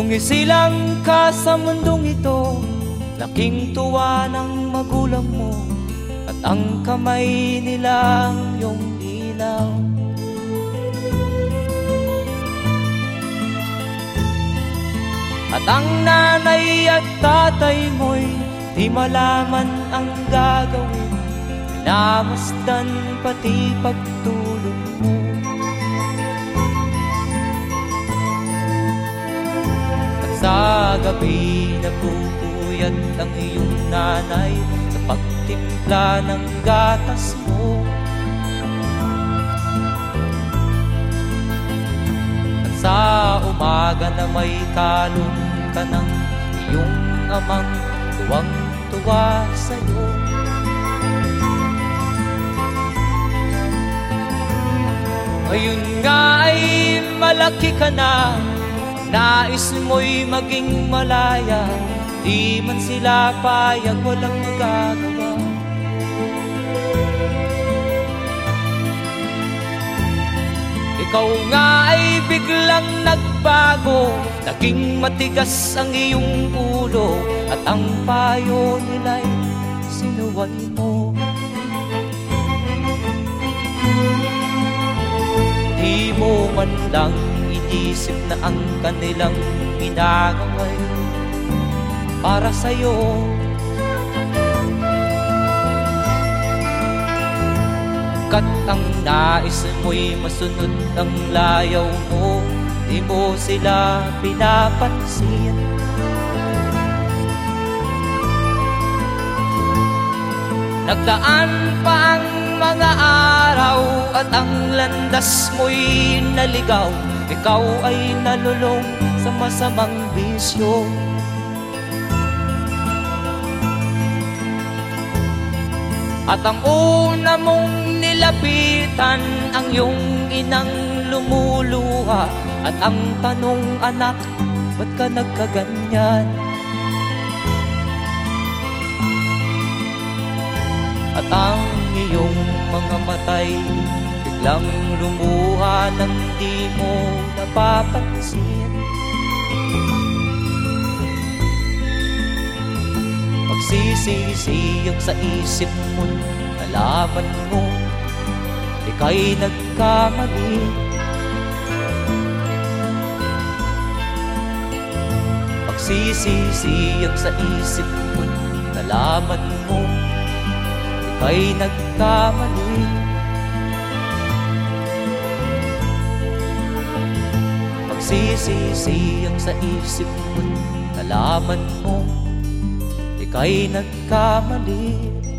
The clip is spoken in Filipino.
Nung isilang ka sa mundong ito, laking tuwa ng magulang mo, at ang kamay nila ang iyong ilaw. At ang nanay at tatay mo'y di malaman ang gagawin, minamasdan pati pagtulog mo. At sa gabi napupuyat ang iyong nanay sa pagtimpla ng gatas mo. At sa umaga na may kalong ka ng iyong amang tuwang-tuwa sa'yo. Ngayon nga ay malaki ka na, nais mo'y maging malaya, di man sila payag, walang magagawa. Ikaw nga ay biglang nagbago, naging matigas ang iyong ulo, at ang payo nila'y sinuway mo. Di mo man lang inisip na ang kanilang ginagawa'y para sa'yo. Kat ang nais mo'y masunod ang layaw mo, di mo sila pinapansin. Nagdaan pa ang mga araw at ang landas mo'y naligaw, ikaw ay nalulong sa masamang bisyo. At ang una mong nilapitan ang iyong inang lumuluha, at ang tanong, anak, ba't ka nagkaganyan? At ang iyong mga matay biglang lumuha nang di mo napapansin. Magsisisiyag sa isip mo, nalaman mo ika'y nagkamali. Magsisisiyag sa isip mo, nalaman mo ika'y nagkamali. Magsisisiyag sa isip mo, nalaman mo ika'y nagkamali.